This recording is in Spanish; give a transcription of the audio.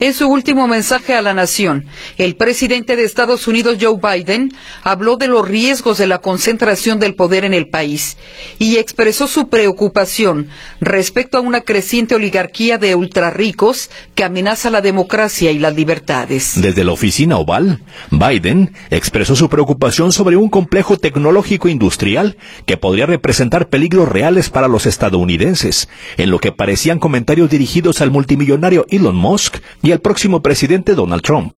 En su último mensaje a la nación, el presidente de Estados Unidos, Joe Biden, habló de los riesgos de la concentración del poder en el país y expresó su preocupación respecto a una creciente oligarquía de ultrarricos que amenaza la democracia y las libertades. Desde la oficina oval, Biden expresó su preocupación sobre un complejo tecnológico industrial que podría representar peligros reales para los estadounidenses, en lo que parecían comentarios dirigidos al multimillonario Elon Musk y al próximo presidente Donald Trump.